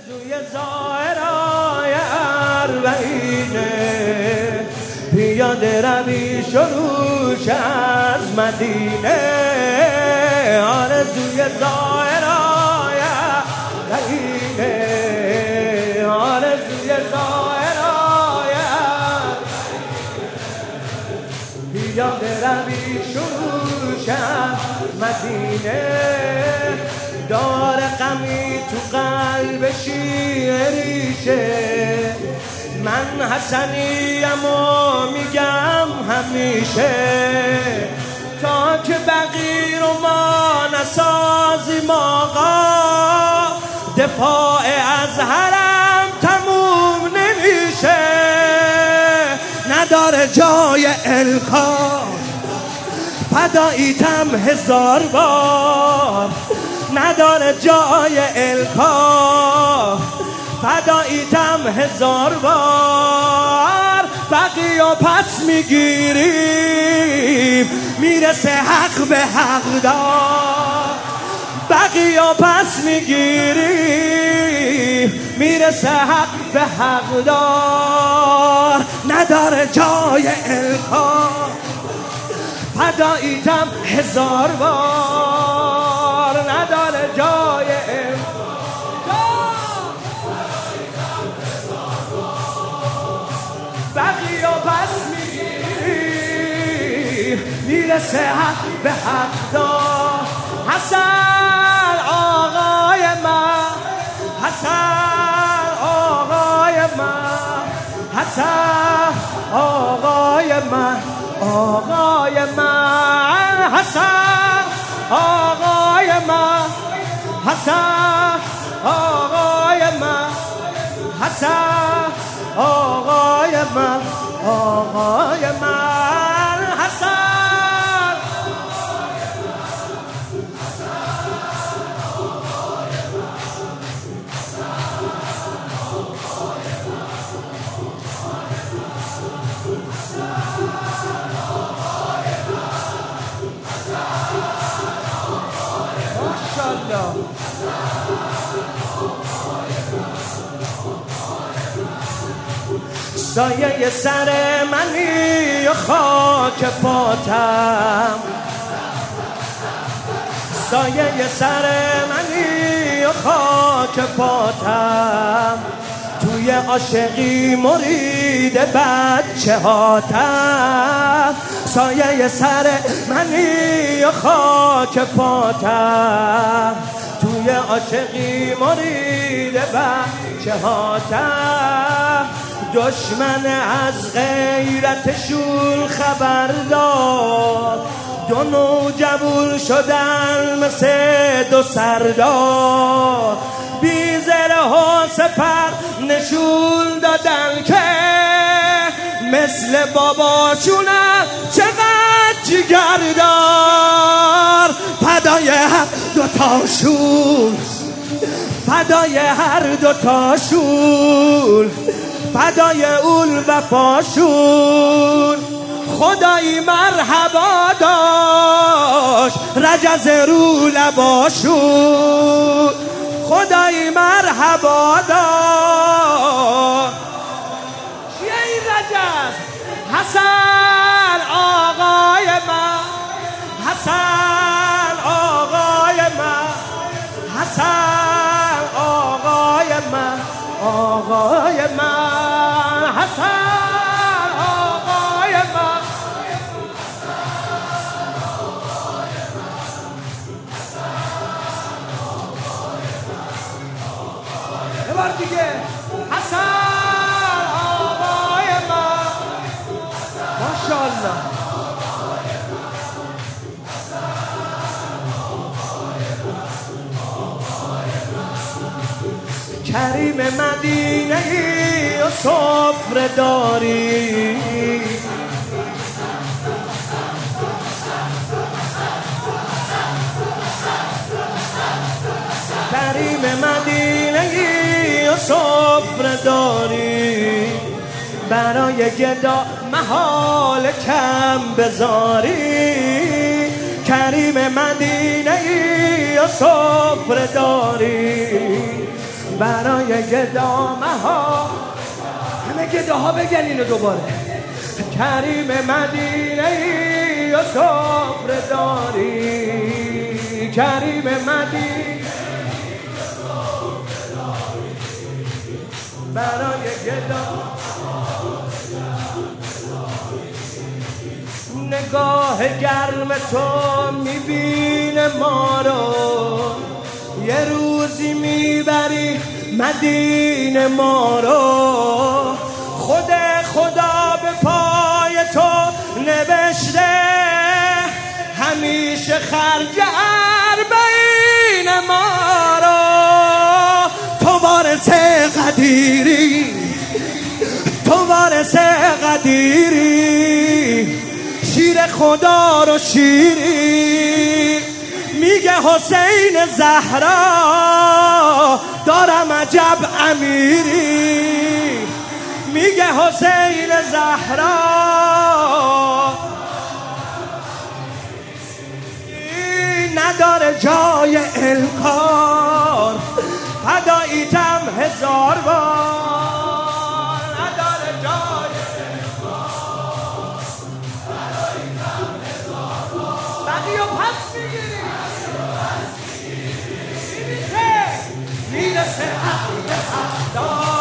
آرزوی زائرای اربعینه پیاده روی شروش از مدینه. آرزوی زائرای اربعینه آرزوی زائرای پیاده روی شروش از مدینه. دار غمی تو قلب شیریشه من حسنیم و میگم همیشه تا که بقی رو ما نسازیم آقا دفاع از حرم تموم نمیشه. نداره جای الکا فداییتم 1000 بار نداره جای الکا فداییتم 1000 بار. بقیه پس میگیریم میرسه حق به حقدار. بقیه پس میگیریم میرسه حق به حقدار. نداره جای الکا فداییتم 1000 بار نداره جای بقیه پس میگیری میرسه حق به حقدار. حسن آقای من حسن آقای من حسن آقای من آقای من حسن آقای من حسن آقای من حسن آقای من آقای من حسن ماشاءالله. سایه سر منی و خاک پاتم سایه سر منی و خاک پاتم توی عاشقی مرید بچه هاتم. سایه سر منی و خاک پاتم توی عاشقی مرید بچه هاتم. دشمن از غیرتشون خبر داد دو نوجوان شدن مثل دو سردار. بی زره و سپر نشون دادن که مثل باباشونم چقدر جگردار. فدای هر دوتاشون فدای هر دوتاشون فدای اول وفاشون. خدایی مرحبا داشت رجز رو لباشون. خدایی مرحبا داشت چیه این رجز؟ حسن آقای من حسن آقای من حسن آقای من آقای من حسن آقای من یه بار دیگه حسن آقای من ماشاءالله. کریم مدینه ای و سفره داری کریم مدینه ای و سفره داری برای گدا محال کم بذاری. کریم مدینه ای و سفره داری برای گدامه ها. همه گداها بگن اینو دوباره. کریم مدینه ای و سفره داری، کریم مدینه برای گدامه. نگاه گرم تو میبینه ما رو، یه روزی میبری مدینه ما رو. خدا به پای تو نوشته همیشه خرج اربعین ما رو. تو وارث قدیری، تو وارث قدیری، شیر خدا رو شیری. میگه حسین زهرا دارم عجب امیری، میگه حسین زهرا نداره جای انکار، فداییتم 1000 بار. نداره جای انکار، فداییتم 1000 بار. بدیو پس میگیری، میرسه عقل حقدار.